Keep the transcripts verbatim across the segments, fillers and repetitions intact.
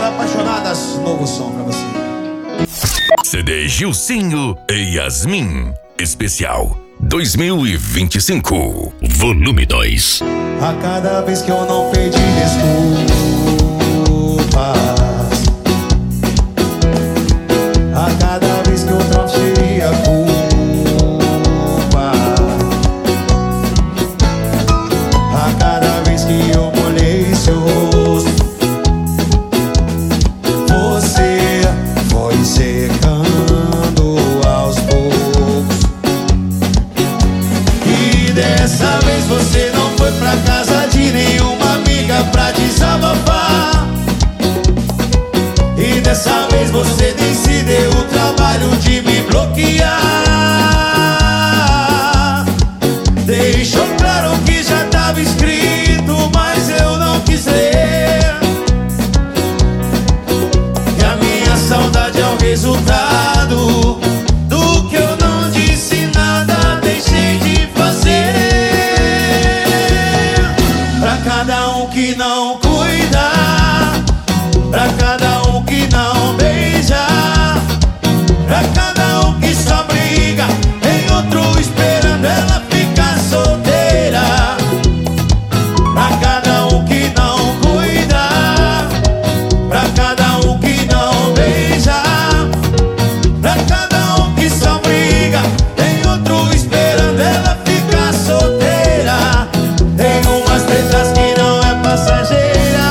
apaixonadas, novo som pra você. C D Gilcinho e Yasmin Especial dois mil e vinte e cinco, volume dois. A cada vez que eu não pedi desculpas, a cada vez que eu transferi a culpa, a cada vez que eu molhei seu rosto, você foi secando aos poucos. E dessa vez você não foi pra casa de nenhuma amiga pra desabafar. E dessa vez você nem se deu o trabalho de me bloquear. Deixou claro que já tava escrito, mas eu não quis ler. E a minha saudade é o resultado do que eu não disse nada, deixei de fazer. Pra cada um que não cuida, pra cada um que não beija, pra cada um que só briga, tem outro esperando ela ficar solteira. Pra cada um que não cuida, pra cada um que não beija, pra cada um que só briga, tem outro esperando ela ficar solteira. Tem umas tretas que não é passageira.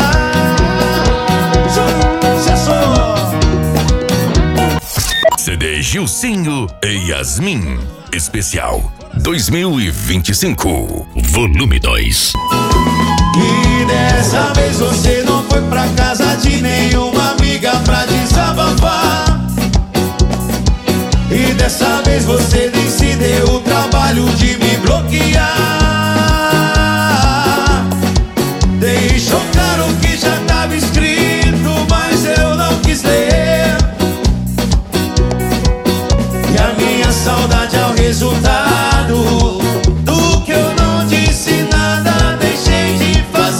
C D Gilcinho e Yasmin Especial dois mil e vinte e cinco, volume dois. E dessa vez você não foi pra casa de nenhuma amiga pra desabafar. E dessa vez você nem se deu o trabalho de me bloquear. Deixou claro que já tava escrito, mas eu não quis ler. E a minha saudade é o resultado do que eu não disse nada, deixei de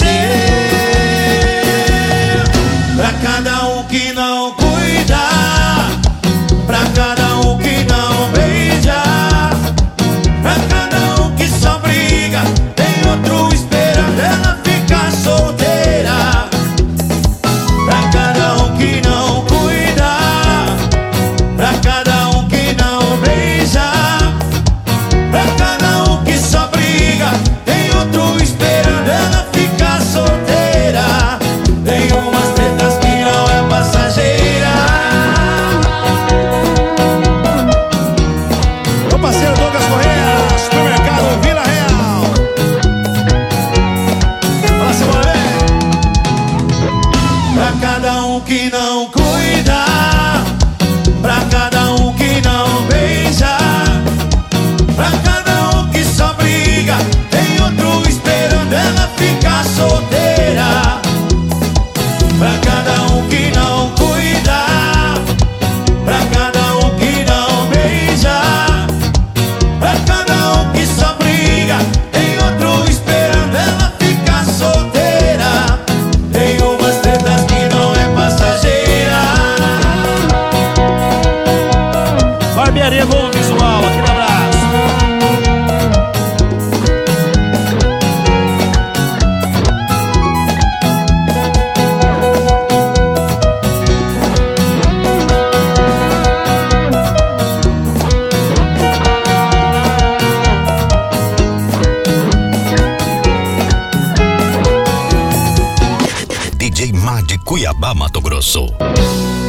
fazer. Pra cada um que não cuida, pra cada um que não beija, pra cada um que só briga, tem outro esperando ela ficar solteira. Pra cada um que não cuida, pra cada um que não beija, pra cada um que só briga, tem outro esperando ela ficar solteira. Tem umas tretas que não é passageira. Meu parceiro Douglas Correia, supermercado Vila Real. Fala, Simone. Pra cada um que não cuida, pra cada um que não beija, pra cada um que só briga, tem outro esperando ela ficar solteira. Pra cada um que não cuida, pra cada um que não beija, pra cada um que só briga, tem outro esperando ela ficar solteira. Tem umas tretas que não é passageira. Barbearia Bom Visual, aquele abraço. D J Má de Cuiabá, Mato Grosso.